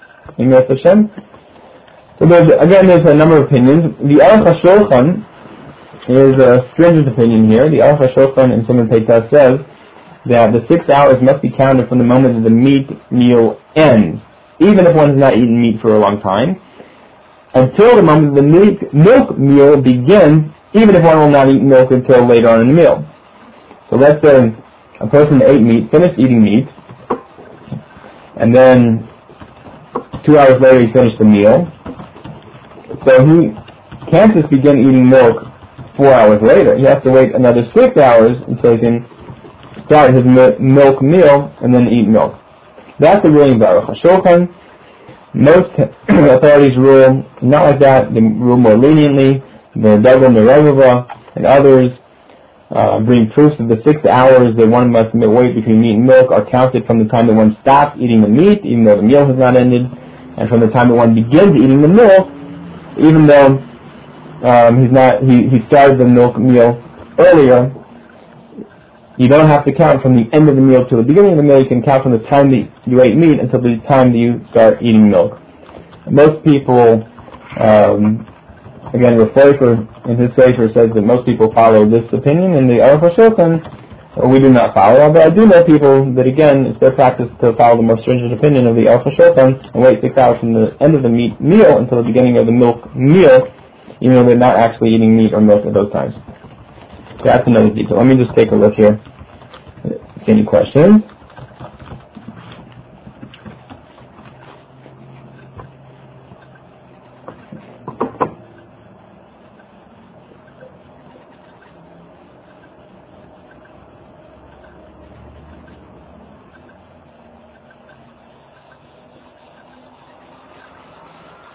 So, there's, again, there's a number of opinions. The Aruch HaShulchan is a stringent opinion here. The Aruch HaShulchan in Siman Pei Tes says that the six hours must be counted from the moment that the meat meal ends, even if one has not eaten meat for a long time, until the moment the meat, milk meal begins, even if one will not eat milk until later on in the meal. So let's say a person ate meat, finished eating meat, and then two hours later he finished the meal. So he can't just begin eating milk four hours later. He has to wait another six hours until he can start his milk meal and then eat milk. That's the ruling of Aruch HaShulchan. Most authorities rule not like that. They rule more leniently. The Dagul Merevava and others uh, bring proofs that the six hours that one must wait between meat and milk are counted from the time that one stops eating the meat, even though the meal has not ended, and from the time that one begins eating the milk, even though um, he's not he, he started the milk meal earlier. You don't have to count from the end of the meal to the beginning of the meal. You can count from the time that you ate meat until the time that you start eating milk. Most people, um, again, Rafael in his Sefer says that most people follow this opinion, and the Aruch HaShulchan we do not follow. But I do know people that, again, it's their practice to follow the more stringent opinion of the Aruch HaShulchan and wait six hours from the end of the meat meal until the beginning of the milk meal, even though they're not actually eating meat or milk at those times. That's another detail. Let me just take a look here. Any questions?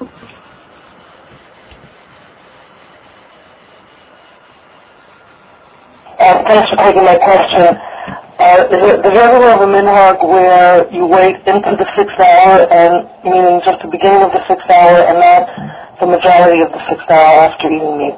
Uh, thanks for taking my question. Uh, is it, does everyone have a minhag where you wait into the sixth hour, and meaning just the beginning of the sixth hour, and not the majority of the sixth hour after eating meat?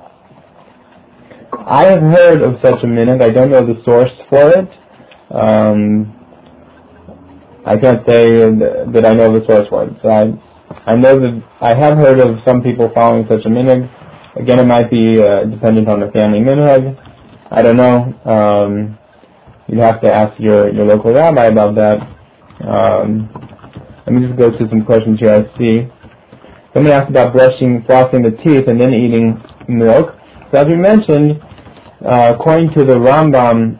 I have heard of such a minhag. I don't know the source for it. Um, I can't say that I know the source for it. So I, I know that I have heard of some people following such a minhag. Again, it might be uh, dependent on the family minhag. I don't know. Um, you'd have to ask your, your local rabbi about that. Um, let me just go to some questions here I see. Someone asked about brushing, flossing the teeth, and then eating milk. So as we mentioned, uh, according to the Rambam,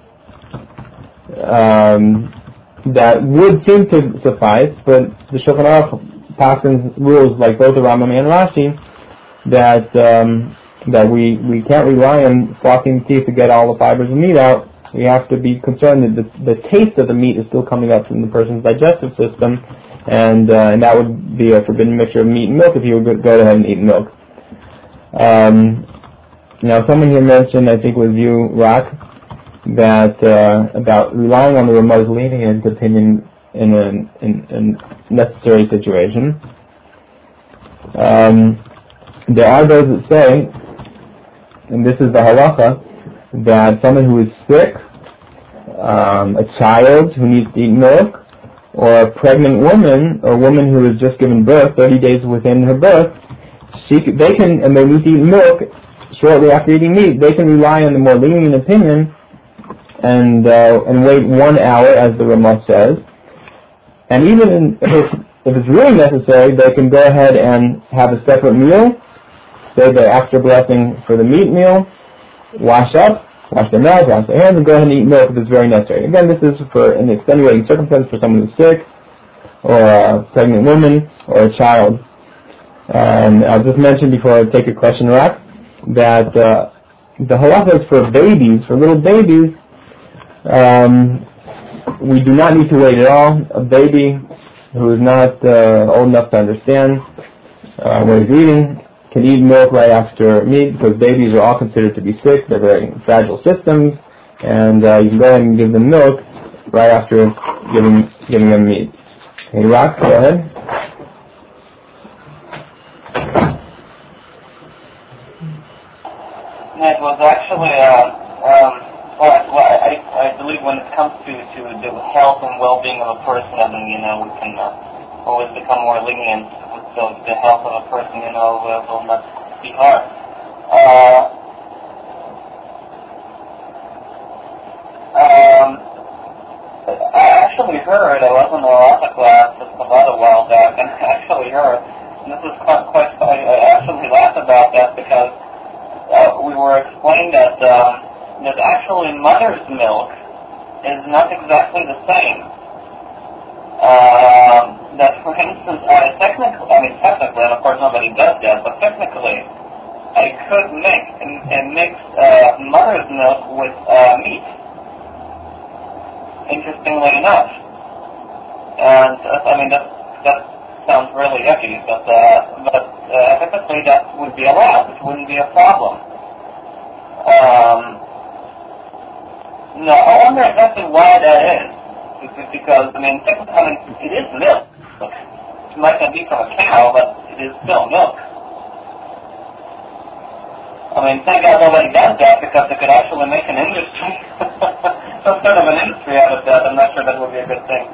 um, that would seem to suffice, but the Shulchan Aruch passes rules, like both the Rambam and Rashi, that um, that we, we can't rely on flossing teeth to get all the fibers of meat out. We have to be concerned that the, the taste of the meat is still coming up from the person's digestive system, and uh, and that would be a forbidden mixture of meat and milk if you would go ahead and eat milk. Um, now, someone here mentioned, I think it was you, Rock, that uh, about relying on the Ramah's lenient opinion in a in, in necessary situation. Um, there are those that say, and this is the halacha, that someone who is sick, um, a child who needs to eat milk, or a pregnant woman, or a woman who has just given birth, thirty days within her birth, she they can, and they need to eat milk shortly after eating meat, they can rely on the more lenient opinion and uh, and wait one hour, as the Ramah says. And even in, if, if it's really necessary, they can go ahead and have a separate meal, say the extra blessing for the meat meal, wash up, wash their mouth, wash their hands, and go ahead and eat milk if it's very necessary. Again, this is for an extenuating circumstance for someone who's sick, or a pregnant woman, or a child. And I'll just mention before I take a question, Rock, that uh, the halacha is for babies, for little babies. Um, we do not need to wait at all. A baby who is not uh, old enough to understand uh, what he's eating can eat milk right after meat, because babies are all considered to be sick. They're very fragile systems, and uh, you can go ahead and give them milk right after giving giving them meat. Hey, Rock, go ahead. It was actually, uh, um, well, well I, I believe when it comes to, to the health and well-being of a person, I mean, you know, we can uh, always become more lenient. So the health of a person, you know, will, will not be hard. Uh, um, I actually heard, I was in a halacha class just about a while back, and I actually heard, and this is quite, quite funny, I actually laughed about that because uh, we were explained that, um, that actually mother's milk is not exactly the same. Um, that, for instance, uh, technically, I mean, technically, and of course nobody does that, but technically, I could mix and, and mix uh, mother's milk with uh, meat. Interestingly enough, and uh, I mean that that sounds really yucky, but uh, but uh, technically that would be allowed. It wouldn't be a problem. Um, no, I wonder exactly why that is. Because, I mean, technically, I mean, it is milk. It might not be from a cow, but it is still milk. I mean, thank God nobody does that, because it could actually make an industry, some sort of an industry out of that. I'm not sure that would be a good thing.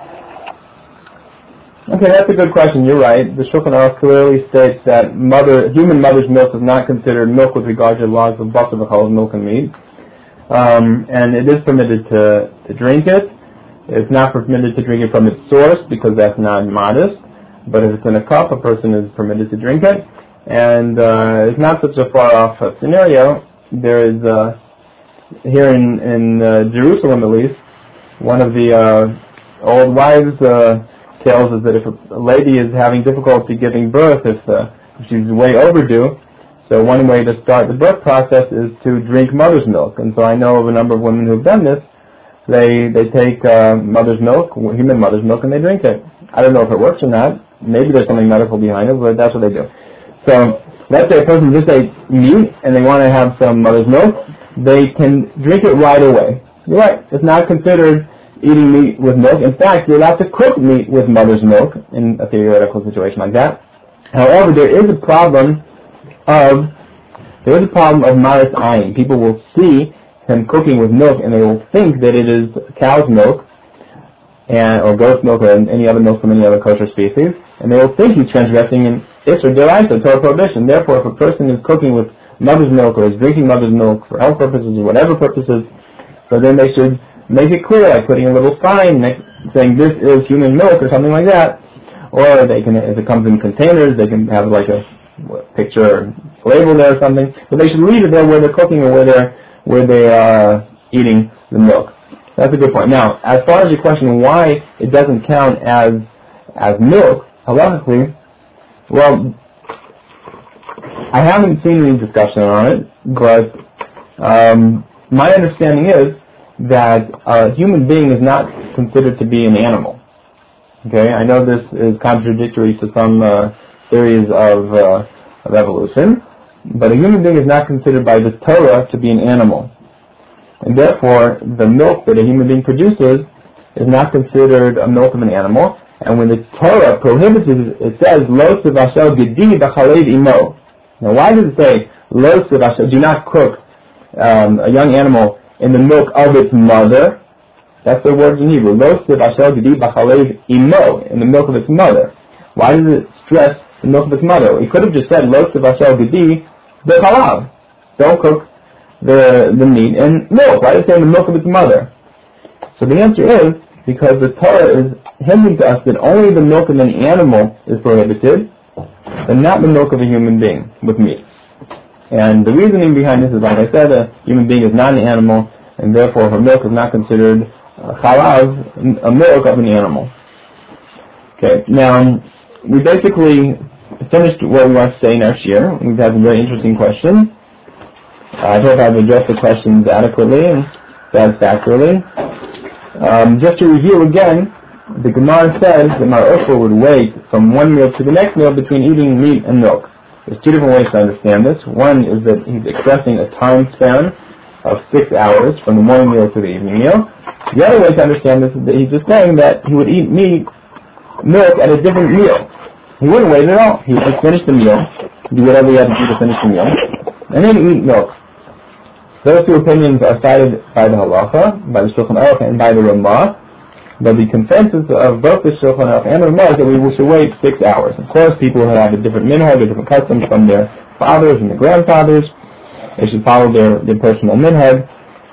Okay, that's a good question. You're right. The Shulchan Aruch clearly states that mother, human mother's milk is not considered milk with regard to the laws of Basar V'chol, milk and meat. Um, and it is permitted to, to drink it. It's not permitted to drink it from its source, because that's not modest. But if it's in a cup, a person is permitted to drink it. And uh, it's not such a far-off uh, scenario. There is, uh, here in, in uh, Jerusalem at least, one of the uh, old wives' uh, tales is that if a lady is having difficulty giving birth, if, uh, if she's way overdue, so one way to start the birth process is to drink mother's milk. And so I know of a number of women who have done this. They they take uh, mother's milk, human mother's milk, and they drink it. I don't know if it works or not. Maybe there's something medical behind it, but that's what they do. So let's say a person just ate meat and they want to have some mother's milk. They can drink it right away. You're right. It's not considered eating meat with milk. In fact, you're allowed to cook meat with mother's milk in a theoretical situation like that. However, there is a problem of there is a problem of maris ayin. People will see him cooking with milk and they will think that it is cow's milk and or goat's milk or any other milk from any other kosher species, and they will think he's transgressing an Isser D'Oraisa, Torah prohibition. Therefore, if a person is cooking with mother's milk or is drinking mother's milk for health purposes or whatever purposes, so then they should make it clear, like putting a little sign next, saying this is human milk or something like that. Or they can, if it comes in containers, they can have like a picture or label there or something. But they should leave it there where they're cooking or where they're where they are eating the milk. That's a good point. Now, as far as your question, why it doesn't count as as milk, halachically, well, I haven't seen any discussion on it, but um, my understanding is that a human being is not considered to be an animal. Okay, I know this is contradictory to some uh, theories of, uh, of evolution, but a human being is not considered by the Torah to be an animal. And therefore, the milk that a human being produces is not considered a milk of an animal. And when the Torah prohibits it, it says, Lo sevashel gedi b'chalev imo. Now, why does it say, Lo sevashel, do not cook um, a young animal in the milk of its mother? That's the words in Hebrew. Lo sevashel gedi b'chalev imo, in the milk of its mother. Why does it stress the milk of its mother? It could have just said, Lo sevashel gedi b'chalav. Don't cook the the meat and milk. Why does it say the milk of its mother? So the answer is because the Torah is hinting to us that only the milk of an animal is prohibited, but not the milk of a human being with meat. And the reasoning behind this is, like I said, a human being is not an animal, and therefore her milk is not considered uh, chalav, a milk of an animal. Okay, now we basically finished what we want to say next year. We've had some very interesting questions. I hope I've addressed the questions adequately and satisfactorily. Um, just to review again, the Gemara says that Mar Offer would wait from one meal to the next meal between eating meat and milk. There's two different ways to understand this. One is that he's expressing a time span of six hours from the morning meal to the evening meal. The other way to understand this is that he's just saying that he would eat meat, milk at a different meal. He wouldn't wait at all. He would just finish the meal, do whatever he had to do to finish the meal, and then eat milk. Those two opinions are cited by the Halacha, by the Shulchan Aruch, and by the Ramah. But the consensus of both the Shulchan Aruch and the Ramah is that we should wait six hours. Of course, people who have a different minhag, a different customs from their fathers and their grandfathers, they should follow their, their personal minhag.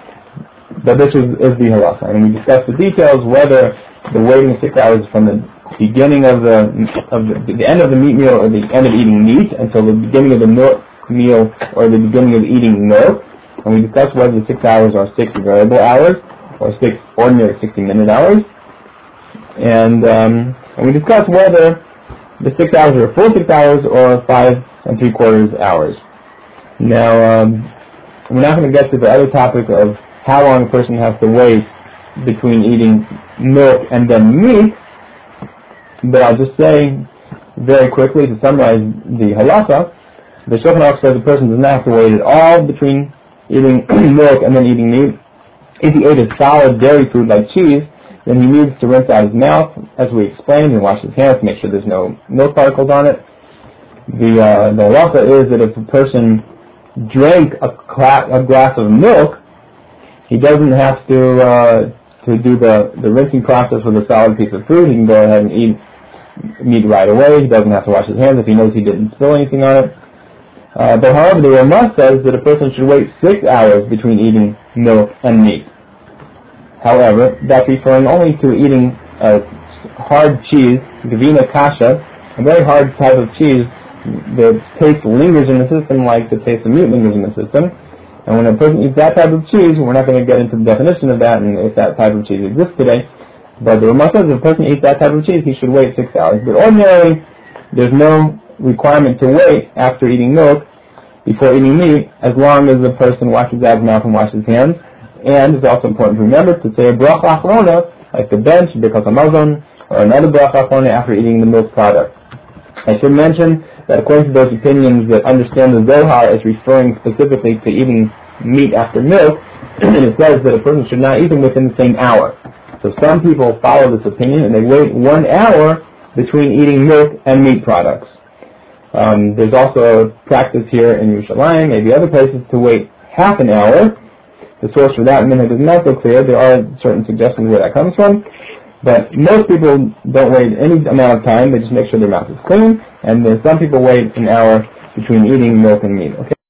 But this is, is the Halacha. And we discussed the details, whether the waiting of six hours from the beginning of the of the, the end of the meat meal or the end of eating meat until the beginning of the milk meal or the beginning of eating milk. And we discussed whether the six hours are six variable hours or six ordinary sixty-minute hours. And, um, and we discussed whether the six hours are full six hours or five and three quarters hours. Now, um, we're not going to get to the other topic of how long a person has to wait between eating milk and then meat, but I'll just say very quickly to summarize the halacha. The Shulchan Aruch says a person does not have to wait at all between eating milk and then eating meat. If he ate a solid dairy food like cheese, then he needs to rinse out his mouth, as we explained, and wash his hands to make sure there's no milk particles on it. The uh, the halacha is that if a person drank a, cla- a glass of milk, he doesn't have to uh, to do the, the rinsing process with a solid piece of food. He can go ahead and eat meat right away. He doesn't have to wash his hands if he knows he didn't spill anything on it. Uh, but however, the Ramah says that a person should wait six hours between eating milk and meat. However, that's referring only to eating a hard cheese, Gavina Kasha, a very hard type of cheese. The taste lingers in the system like the taste of meat lingers in the system. And when a person eats that type of cheese, we're not going to get into the definition of that and if that type of cheese exists today, but the Ramah says if a person eats that type of cheese, he should wait six hours. But ordinarily, there's no requirement to wait after eating milk before eating meat, as long as the person washes out his mouth and washes his hands. And it's also important to remember to say a bracha achrona, like the bench, birkat hamazon, or another bracha achronim after eating the milk product. I should mention that according to those opinions that understand the Zohar as referring specifically to eating meat after milk, it says that a person should not eat them within the same hour. So some people follow this opinion and they wait one hour between eating milk and meat products. Um, there's also a practice here in Yerushalayim, maybe other places, to wait half an hour. The source for that minhag is not so clear. There are certain suggestions where that comes from. But most people don't wait any amount of time. They just make sure their mouth is clean. And then some people wait an hour between eating milk and meat. Okay.